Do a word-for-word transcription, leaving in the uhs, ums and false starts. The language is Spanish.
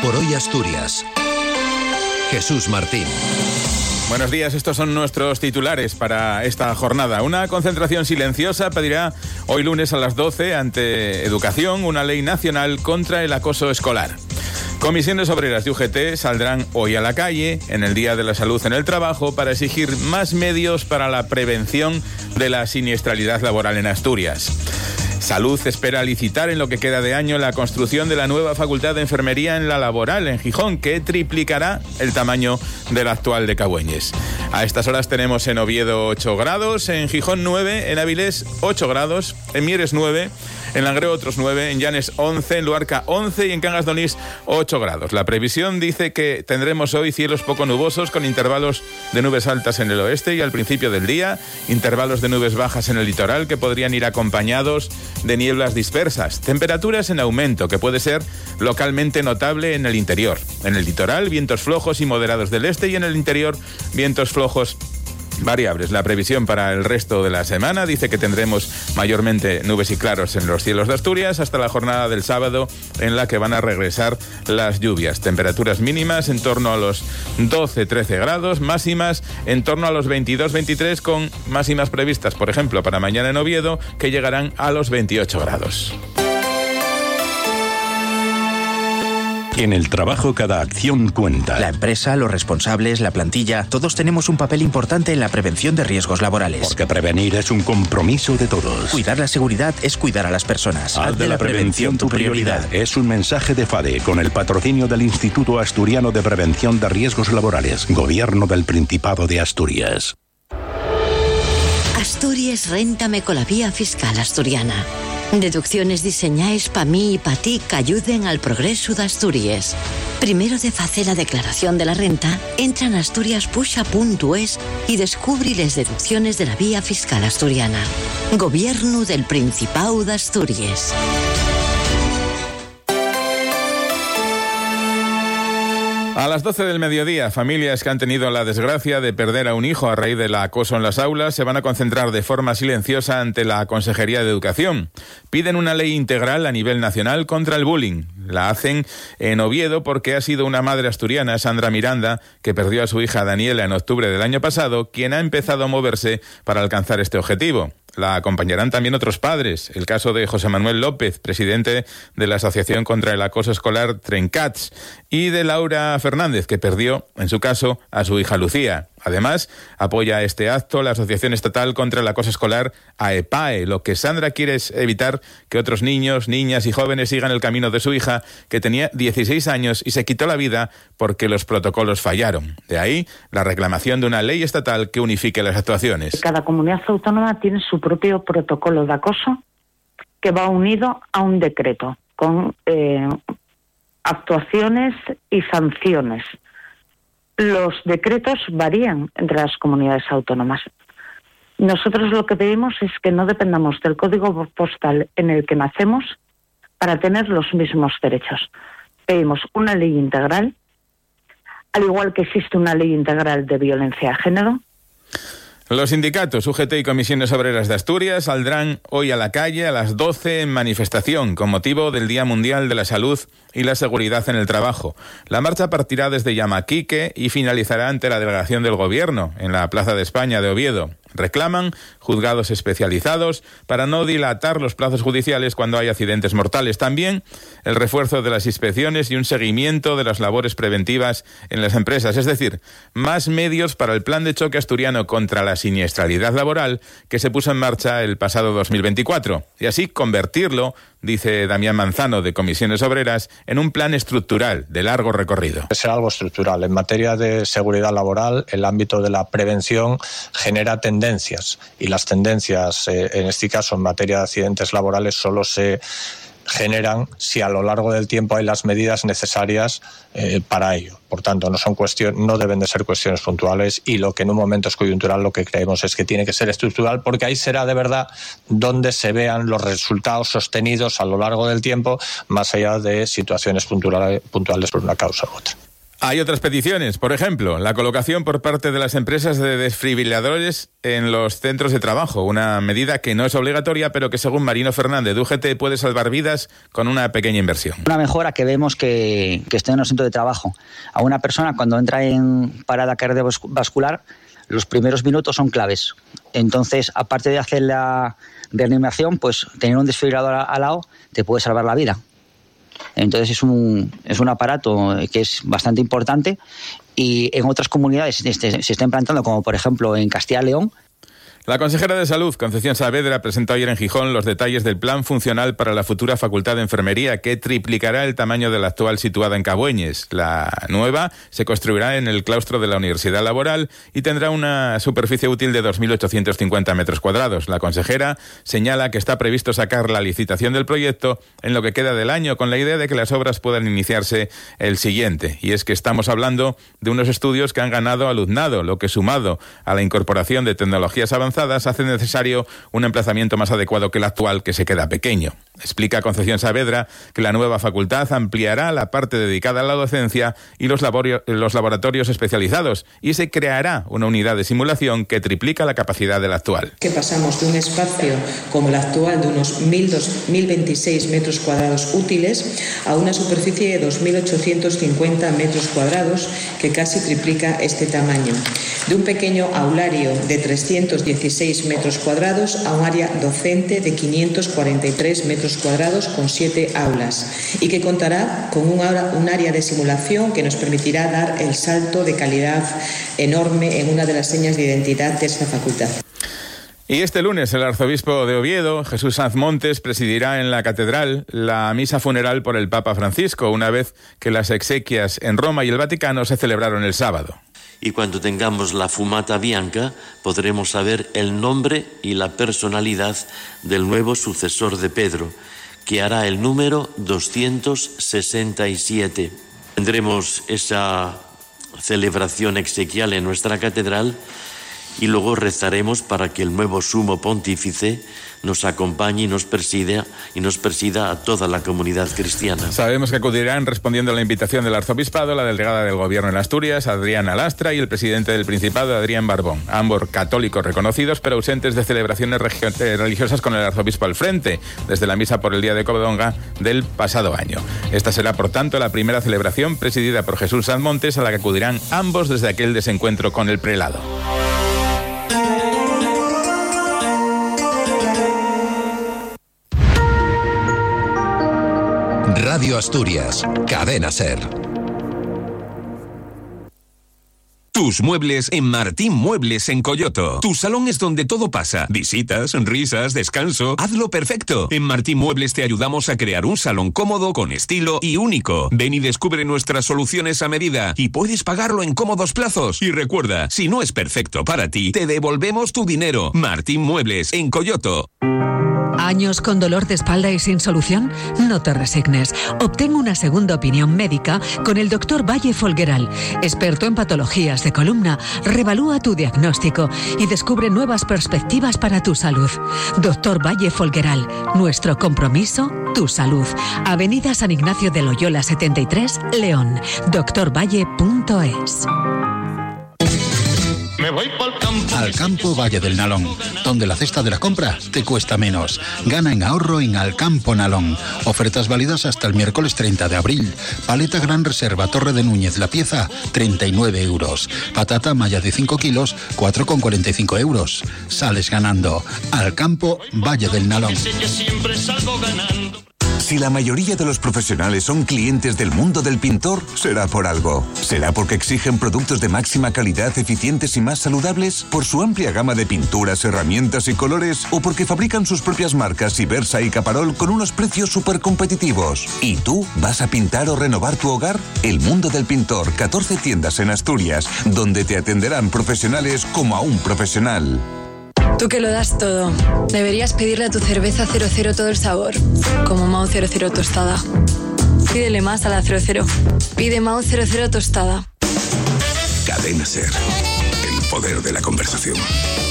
por hoy Asturias. Jesús Martín. Buenos días, estos son nuestros titulares para esta jornada. Una concentración silenciosa pedirá hoy lunes a las doce ante Educación una ley nacional contra el acoso escolar. Comisiones Obreras de U G T saldrán hoy a la calle en el Día de la Salud en el Trabajo para exigir más medios para la prevención de la siniestralidad laboral en Asturias. Salud espera licitar en lo que queda de año la construcción de la nueva Facultad de Enfermería en la Laboral, en Gijón, que triplicará el tamaño de la actual de Cabueñes. A estas horas tenemos en Oviedo ocho grados, en Gijón nueve, en Avilés ocho grados, en Mieres nueve, en Langreo otros nueve, en Llanes once, en Luarca once y en Cangas de Onís ocho grados. La previsión dice que tendremos hoy cielos poco nubosos con intervalos de nubes altas en el oeste y al principio del día, intervalos de nubes bajas en el litoral que podrían ir acompañados de nieblas dispersas. Temperaturas en aumento que puede ser localmente notable en el interior. En el litoral, vientos flojos y moderados del este y en el interior, vientos flojos variables. La previsión para el resto de la semana dice que tendremos mayormente nubes y claros en los cielos de Asturias hasta la jornada del sábado en la que van a regresar las lluvias. Temperaturas mínimas en torno a los doce trece grados, máximas en torno a los veintidós veintitrés con máximas previstas, por ejemplo, para mañana en Oviedo, que llegarán a los veintiocho grados. En el trabajo cada acción cuenta. La empresa, los responsables, la plantilla, todos tenemos un papel importante en la prevención de riesgos laborales. Porque prevenir es un compromiso de todos. Cuidar la seguridad es cuidar a las personas. Haz, Haz de, de la prevención, prevención tu prioridad. prioridad. Es un mensaje de FADE con el patrocinio del Instituto Asturiano de Prevención de Riesgos Laborales. Gobierno del Principado de Asturias. Asturias réntame con la vía fiscal asturiana. Deducciones diseñáis pa mí y pa ti que ayuden al progreso de Asturias. Primero de facer la declaración de la renta, entra en asturias puxa punto es y descubre las deducciones de la vía fiscal asturiana. Gobierno del Principado de Asturias. A las doce del mediodía, familias que han tenido la desgracia de perder a un hijo a raíz del acoso en las aulas se van a concentrar de forma silenciosa ante la Consejería de Educación. Piden una ley integral a nivel nacional contra el bullying. La hacen en Oviedo porque ha sido una madre asturiana, Sandra Miranda, que perdió a su hija Daniela en octubre del año pasado, quien ha empezado a moverse para alcanzar este objetivo. La acompañarán también otros padres. El caso de José Manuel López, presidente de la Asociación contra el Acoso Escolar Trencats, y de Laura Fernández, que perdió, en su caso, a su hija Lucía. Además, apoya este acto la Asociación Estatal contra el Acoso Escolar AEPAE. Lo que Sandra quiere es evitar que otros niños, niñas y jóvenes sigan el camino de su hija, que tenía dieciséis años y se quitó la vida porque los protocolos fallaron. De ahí la reclamación de una ley estatal que unifique las actuaciones. Cada comunidad autónoma tiene su propio protocolo de acoso que va unido a un decreto con eh, actuaciones y sanciones. Los decretos varían entre las comunidades autónomas. Nosotros lo que pedimos es que no dependamos del código postal en el que nacemos para tener los mismos derechos. Pedimos una ley integral, al igual que existe una ley integral de violencia de género. Los sindicatos U G T y Comisiones Obreras de Asturias saldrán hoy a la calle a las doce en manifestación con motivo del Día Mundial de la Salud y la Seguridad en el Trabajo. La marcha partirá desde Llamaquique y finalizará ante la delegación del Gobierno en la Plaza de España de Oviedo. Reclaman juzgados especializados para no dilatar los plazos judiciales cuando hay accidentes mortales. También el refuerzo de las inspecciones y un seguimiento de las labores preventivas en las empresas. Es decir, más medios para el plan de choque asturiano contra la siniestralidad laboral que se puso en marcha el pasado dos mil veinticuatro. Y así convertirlo, dice Damián Manzano de Comisiones Obreras, en un plan estructural de largo recorrido. Es algo estructural. En materia de seguridad laboral, el ámbito de la prevención genera tendencias y las tendencias, eh, en este caso en materia de accidentes laborales, solo se generan si a lo largo del tiempo hay las medidas necesarias eh, para ello. Por tanto, no son cuestiones, no deben de ser cuestiones puntuales y lo que en un momento es coyuntural, lo que creemos es que tiene que ser estructural, porque ahí será de verdad donde se vean los resultados sostenidos a lo largo del tiempo, más allá de situaciones puntuales, puntuales por una causa u otra. Hay otras peticiones, por ejemplo, la colocación por parte de las empresas de desfibriladores en los centros de trabajo, una medida que no es obligatoria, pero que según Marino Fernández de U G T puede salvar vidas con una pequeña inversión. Una mejora que vemos que, que está en los centros de trabajo. A una persona cuando entra en parada cardiovascular, los primeros minutos son claves. Entonces, aparte de hacer la reanimación, pues tener un desfibrilador al lado te puede salvar la vida. Entonces es un, es un aparato que es bastante importante y en otras comunidades este, se está implantando, como por ejemplo en Castilla y León. La consejera de Salud, Concepción Saavedra, presentó ayer en Gijón los detalles del plan funcional para la futura Facultad de Enfermería, que triplicará el tamaño de la actual situada en Cabueñes. La nueva se construirá en el claustro de la Universidad Laboral y tendrá una superficie útil de dos mil ochocientos cincuenta metros cuadrados. La consejera señala que está previsto sacar la licitación del proyecto en lo que queda del año, con la idea de que las obras puedan iniciarse el siguiente. Y es que estamos hablando de unos estudios que han ganado alumnado, lo que sumado a la incorporación de tecnologías avanzadas hace necesario un emplazamiento más adecuado que el actual, que se queda pequeño. Explica Concepción Saavedra que la nueva facultad ampliará la parte dedicada a la docencia y los, laborio, los laboratorios especializados y se creará una unidad de simulación que triplica la capacidad de la actual. Que pasamos de un espacio como el actual de unos mil veintiséis metros cuadrados útiles a una superficie de dos mil ochocientos cincuenta metros cuadrados que casi triplica este tamaño. De un pequeño aulario de trescientos dieciséis metros cuadrados a un área docente de quinientos cuarenta y tres metros cuadrados con siete aulas y que contará con un, un área de simulación que nos permitirá dar el salto de calidad enorme en una de las señas de identidad de esta facultad. Y este lunes el arzobispo de Oviedo, Jesús Sanz Montes, presidirá en la catedral la misa funeral por el Papa Francisco, una vez que las exequias en Roma y el Vaticano se celebraron el sábado. Y cuando tengamos la fumata bianca, podremos saber el nombre y la personalidad del nuevo sucesor de Pedro, que hará el número doscientos sesenta y siete. Tendremos esa celebración exequial en nuestra catedral y luego rezaremos para que el nuevo sumo pontífice nos acompañe y nos presida, y nos presida a toda la comunidad cristiana. Sabemos que acudirán respondiendo a la invitación del arzobispado, la delegada del gobierno en Asturias, Adriana Lastra, y el presidente del Principado, Adrián Barbón, ambos católicos reconocidos, pero ausentes de celebraciones religiosas con el arzobispo al frente, desde la misa por el Día de Covadonga del pasado año. Esta será, por tanto, la primera celebración presidida por Jesús Sanz Montes, a la que acudirán ambos desde aquel desencuentro con el prelado. Radio Asturias, Cadena SER. Tus muebles en Martín Muebles en Coyoto. Tu salón es donde todo pasa. Visitas, risas, descanso. Hazlo perfecto. En Martín Muebles te ayudamos a crear un salón cómodo, con estilo y único. Ven y descubre nuestras soluciones a medida y puedes pagarlo en cómodos plazos. Y recuerda, si no es perfecto para ti, te devolvemos tu dinero. Martín Muebles en Coyoto. ¿Años con dolor de espalda y sin solución? No te resignes. Obtén una segunda opinión médica con el doctor Valle Folgueral, experto en patologías de columna. Revalúa tu diagnóstico y descubre nuevas perspectivas para tu salud. doctor Valle Folgueral, nuestro compromiso, tu salud. Avenida San Ignacio de Loyola setenta y tres, León. doctor valle punto es. Me voy pa'l campo. Al campo Valle del Nalón, donde la cesta de la compra te cuesta menos. Gana en ahorro en Alcampo Nalón. Ofertas válidas hasta el miércoles treinta de abril. Paleta Gran Reserva Torre de Núñez, la pieza, treinta y nueve euros. Patata malla de cinco kilos, cuatro con cuarenta y cinco euros. Sales ganando. Alcampo Valle del Nalón. Siempre salgo ganando. Si la mayoría de los profesionales son clientes del mundo del pintor, será por algo. ¿Será porque exigen productos de máxima calidad, eficientes y más saludables? ¿Por su amplia gama de pinturas, herramientas y colores? ¿O porque fabrican sus propias marcas Ibersa y Caparol con unos precios súper competitivos? ¿Y tú vas a pintar o renovar tu hogar? El mundo del pintor, catorce tiendas en Asturias, donde te atenderán profesionales como a un profesional. Tú que lo das todo, deberías pedirle a tu cerveza cero cero todo el sabor, como Mao cero cero tostada. Pídele más a la cero cero. Pide Mao cero cero tostada. Cadena SER, el poder de la conversación.